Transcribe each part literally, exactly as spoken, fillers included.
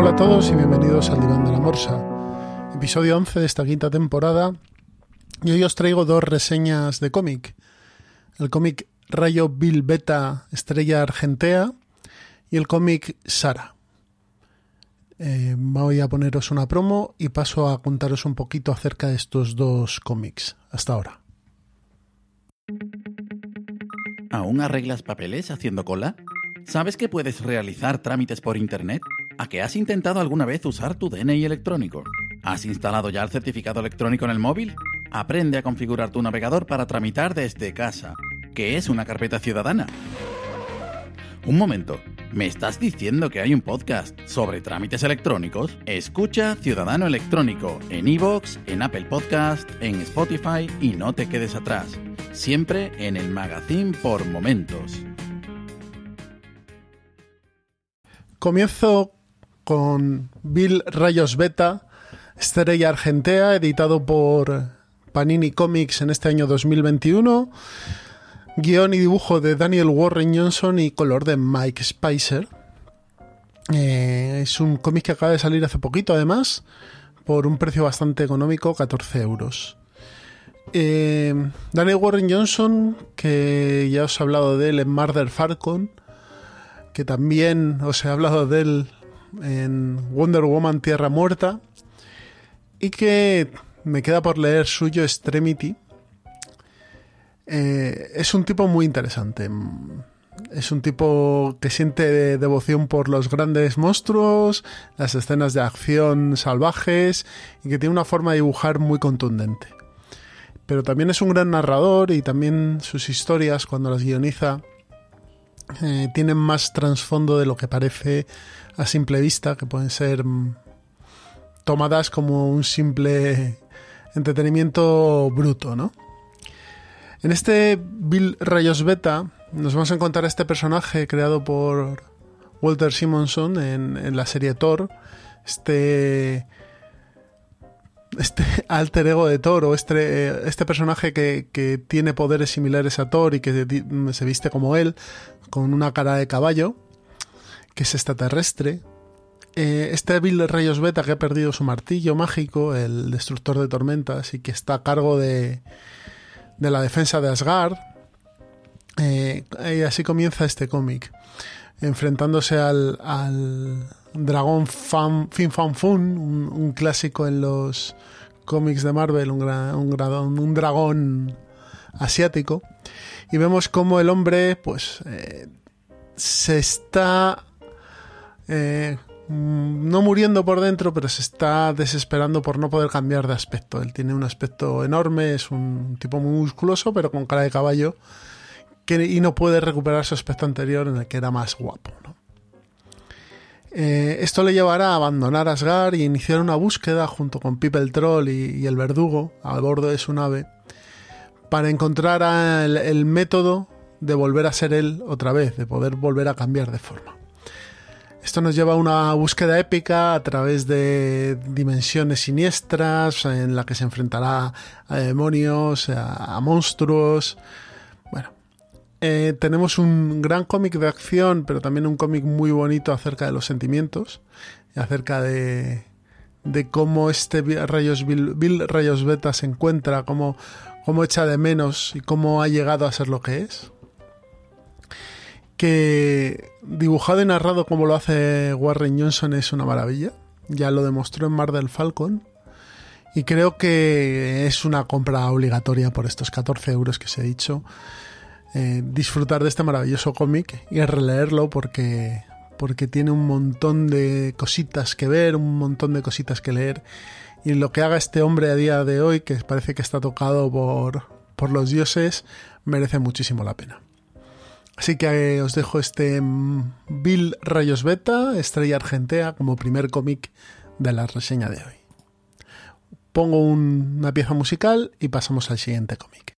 Hola a todos y bienvenidos al Diván de la Morsa, episodio once de esta quinta temporada, y hoy os traigo dos reseñas de cómic. El cómic Rayo Bill Beta Estrella Argentea y el cómic Sara. Eh, voy a poneros una promo y paso a contaros un poquito acerca de estos dos cómics. Hasta ahora. ¿Aún arreglas papeles haciendo cola? ¿Sabes que puedes realizar trámites por internet? ¿A que has intentado alguna vez usar tu D N I electrónico? ¿Has instalado ya el certificado electrónico en el móvil? Aprende a configurar tu navegador para tramitar desde casa. ¿Qué es una carpeta ciudadana? Un momento, ¿me estás diciendo que hay un podcast sobre trámites electrónicos? Escucha Ciudadano Electrónico en iVoox, en Apple Podcast, en Spotify y no te quedes atrás. Siempre en el magazine por momentos. Comienzo con Bill Rayos Beta Estrella Argentea, editado por Panini Comics en este año dos mil veintiuno. Guión y dibujo de Daniel Warren Johnson y color de Mike Spicer. Eh, es un cómic que acaba de salir hace poquito, además, por un precio bastante económico, catorce euros. Eh, Daniel Warren Johnson, que ya os he hablado de él en Murder Falcon, que también os he hablado de él en Wonder Woman Tierra Muerta, y que me queda por leer suyo Extremity. Eh, es un tipo muy interesante. Es un tipo que siente devoción por los grandes monstruos, las escenas de acción salvajes, y que tiene una forma de dibujar muy contundente. Pero también es un gran narrador, y también sus historias, cuando las guioniza, eh, tienen más trasfondo de lo que parece a simple vista, que pueden ser mm, tomadas como un simple entretenimiento bruto, ¿no? En este Bill Rayos Beta nos vamos a encontrar a este personaje creado por Walter Simonson en, en la serie Thor, este, este alter ego de Thor, o este, este personaje que, que tiene poderes similares a Thor y que se viste como él, con una cara de caballo, que es extraterrestre. Eh, este Bill Rayos Beta, que ha perdido su martillo mágico, el destructor de tormentas, y que está a cargo de de la defensa de Asgard. Eh, y así comienza este cómic, enfrentándose al, al dragón Fan, Fin Fan Fun, un, un clásico en los cómics de Marvel, un, gra, un, un, un dragón asiático, y vemos cómo el hombre pues eh, se está eh, no muriendo por dentro, pero se está desesperando por no poder cambiar de aspecto. Él tiene un aspecto enorme, es un tipo muy musculoso, pero con cara de caballo, que, y no puede recuperar su aspecto anterior, en el que era más guapo, ¿no? Eh, esto le llevará a abandonar Asgard y iniciar una búsqueda junto con Pip el Troll y, y el Verdugo a bordo de su nave, para encontrar el, el método de volver a ser él otra vez, de poder volver a cambiar de forma. Esto nos lleva a una búsqueda épica a través de dimensiones siniestras, en la que se enfrentará a demonios, a, a monstruos. Bueno, eh, tenemos un gran cómic de acción, pero también un cómic muy bonito acerca de los sentimientos, y acerca de, de cómo este Rayos Bill, Bill Rayos Beta se encuentra, cómo, cómo echa de menos y cómo ha llegado a ser lo que es. Que dibujado y narrado como lo hace Warren Johnson es una maravilla. Ya lo demostró en Murder Falcon, y creo que es una compra obligatoria por estos catorce euros que os he dicho. Eh, disfrutar de este maravilloso cómic y releerlo, porque, porque tiene un montón de cositas que ver, un montón de cositas que leer, y lo que haga este hombre a día de hoy, que parece que está tocado por, por los dioses, merece muchísimo la pena. Así que os dejo este Bill Rayos Beta Estrella Argentea como primer cómic de la reseña de hoy. Pongo un, una pieza musical y pasamos al siguiente cómic.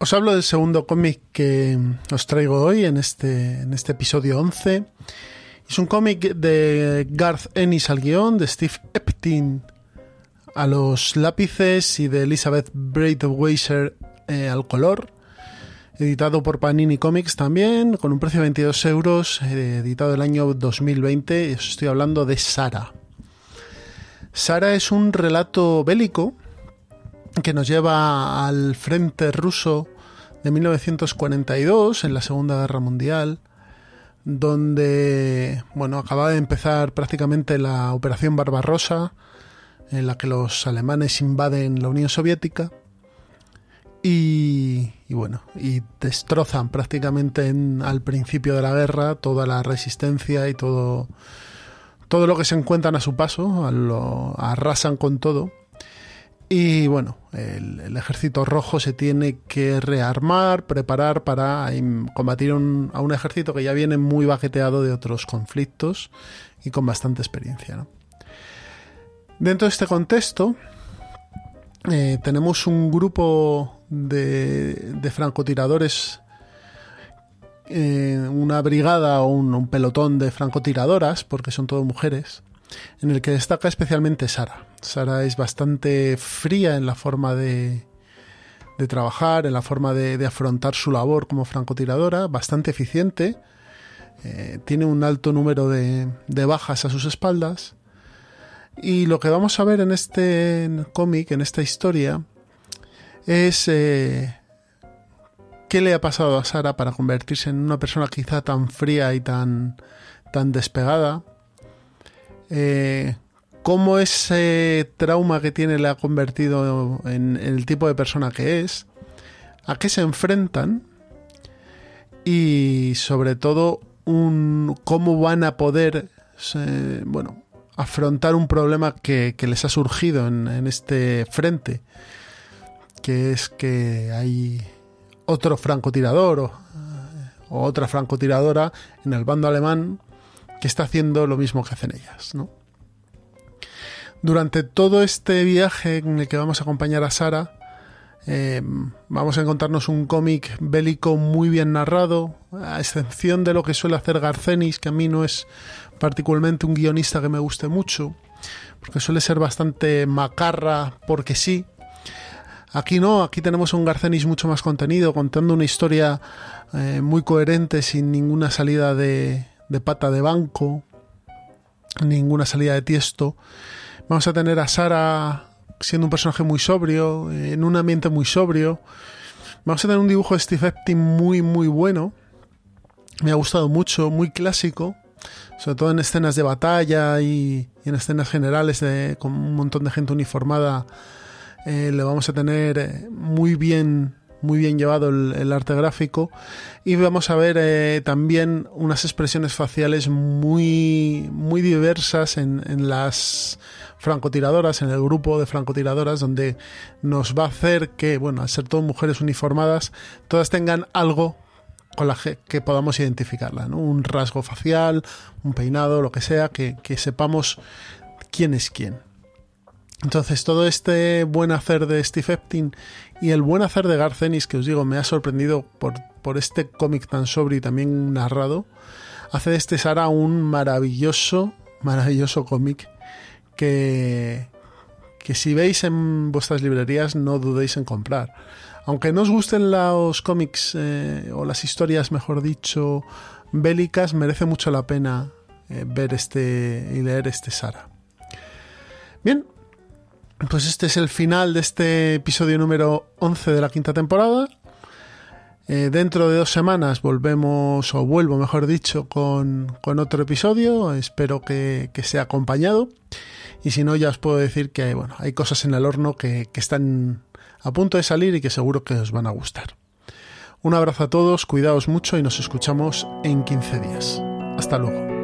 os hablo del segundo cómic que os traigo hoy en este, en este episodio once. Es un cómic de Garth Ennis al guión, de Steve Epting a los lápices y de Elizabeth Breithaupt eh, al color. Editado por Panini Comics también, con un precio de veintidós euros, eh, editado el año dos mil veinte. Os estoy hablando de Sara. Sara es un relato bélico que nos lleva al frente ruso de mil novecientos cuarenta y dos, en la Segunda Guerra Mundial, donde, bueno, acababa de empezar prácticamente la Operación Barbarossa, en la que los alemanes invaden la Unión Soviética y, y bueno, y destrozan prácticamente en, al principio de la guerra toda la resistencia y todo, todo lo que se encuentran a su paso, lo arrasan con todo. Y bueno, el, el ejército rojo se tiene que rearmar, preparar para combatir un, a un ejército que ya viene muy baqueteado de otros conflictos y con bastante experiencia, ¿no? Dentro de este contexto eh, tenemos un grupo de, de francotiradores, eh, una brigada o un, un pelotón de francotiradoras, porque son todo mujeres, en el que destaca especialmente Sara. Sara es bastante fría en la forma de, de trabajar, en la forma de, de afrontar su labor como francotiradora, bastante eficiente, eh, tiene un alto número de, de bajas a sus espaldas. Y lo que vamos a ver en este cómic, en esta historia, es eh, qué le ha pasado a Sara para convertirse en una persona quizá tan fría y tan, tan despegada. Eh, cómo ese trauma que tiene le ha convertido en, en el tipo de persona que es, a qué se enfrentan y sobre todo un, cómo van a poder eh, bueno, afrontar un problema que, que les ha surgido en, en este frente, que es que hay otro francotirador o, o otra francotiradora en el bando alemán que está haciendo lo mismo que hacen ellas, ¿no? Durante todo este viaje en el que vamos a acompañar a Sara, eh, vamos a encontrarnos un cómic bélico muy bien narrado, a excepción de lo que suele hacer Garth Ennis, que a mí no es particularmente un guionista que me guste mucho, porque suele ser bastante macarra porque sí. Aquí no, aquí tenemos un Garth Ennis mucho más contenido, contando una historia eh, muy coherente, sin ninguna salida de, de pata de banco, ninguna salida de tiesto. Vamos a tener a Sara siendo un personaje muy sobrio, en un ambiente muy sobrio. Vamos a tener un dibujo de Steve Epting muy muy bueno, me ha gustado mucho, muy clásico, sobre todo en escenas de batalla y, y en escenas generales de, con un montón de gente uniformada. Eh, le vamos a tener muy bien muy bien llevado el, el arte gráfico, y vamos a ver eh, también unas expresiones faciales muy muy diversas en, en las francotiradoras, en el grupo de francotiradoras, donde nos va a hacer que, bueno, al ser todas mujeres uniformadas, todas tengan algo con la que, que podamos identificarla, ¿no? Un rasgo facial, un peinado, lo que sea, que, que sepamos quién es quién. Entonces, todo este buen hacer de Steve Epting y el buen hacer de Garth Ennis, que os digo, me ha sorprendido por, por este cómic tan sobrio y también narrado, hace de este Sara un maravilloso, maravilloso cómic que, que si veis en vuestras librerías no dudéis en comprar. Aunque no os gusten los cómics eh, o las historias, mejor dicho, bélicas, merece mucho la pena eh, ver este y leer este Sara. Bien, pues este es el final de este episodio número once de la quinta temporada. Eh, dentro de dos semanas volvemos, o vuelvo mejor dicho, con, con otro episodio. Espero que, que sea acompañado. Y si no, ya os puedo decir que bueno, hay cosas en el horno que, que están a punto de salir y que seguro que os van a gustar. Un abrazo a todos, cuidaos mucho y nos escuchamos en quince días. Hasta luego.